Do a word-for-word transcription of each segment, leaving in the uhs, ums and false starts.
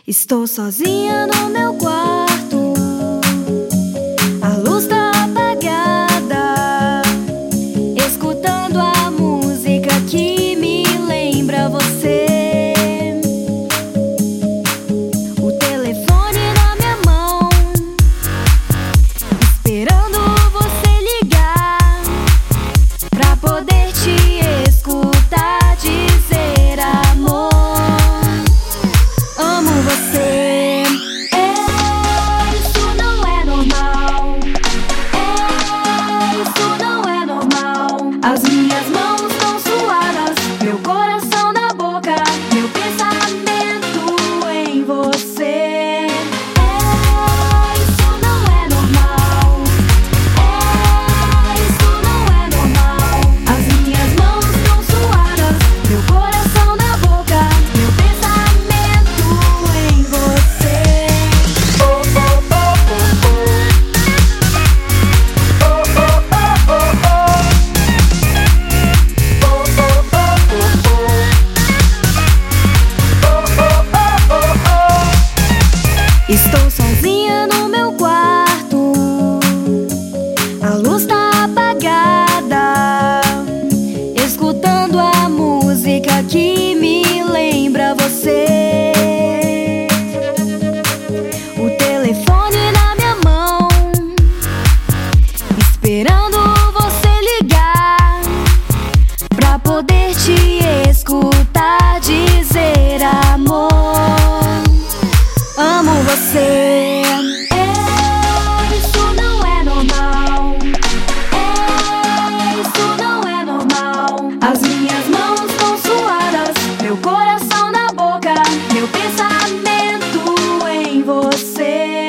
Estou sozinha no meu quarto, a luz tá apagada, escutando a música que me lembra você. O telefone na minha mão, esperando você ligar, pra poder te escutar dizer amor. Amo você. É, isso não é normal. É, isso não é normal. As minhas mãos estão suadas, meu coração na boca, meu pensamento em você. É, isso não é normal. É, isso não é normal. As minhas mãos estão suadas, meu coração na boca, meu pensamento em você. Oh, oh, oh, oh, oh. Oh, oh, oh, oh, oh. Oh, oh, oh, oh, oh. Oh, oh, oh, oh. Estou sozinha no meu quarto, a luz tá apagada, escutando a música que me lembra você. O telefone na minha mão, esperando você ligar, pra poder te escutar dizer amor. Amo você. É, isso não é normal. É, isso não é normal. As minhas mãos estão suadas, meu coração na boca, meu pensamento em você.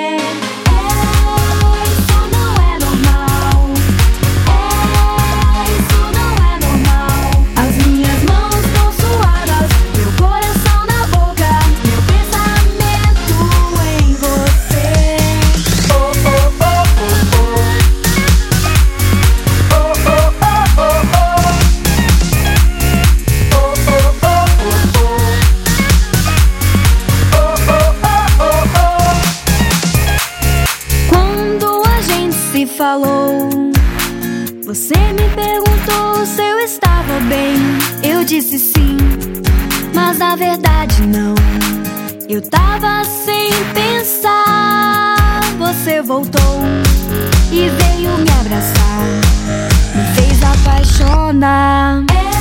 É, isso não é normal. É, isso não é normal. As minhas mãos estão suadas, meu coração na boca, meu pensamento em você. Oh, oh, oh, oh, oh. Oh, oh, oh, oh, oh. Oh, oh, oh, oh, oh. Oh, oh, oh, oh. Quando a gente se falou, você me perguntou se eu estava bem. Eu disse sim, mas na verdade não. Eu tava sem pensar. Você voltou e veio me abraçar, me fez apaixonar.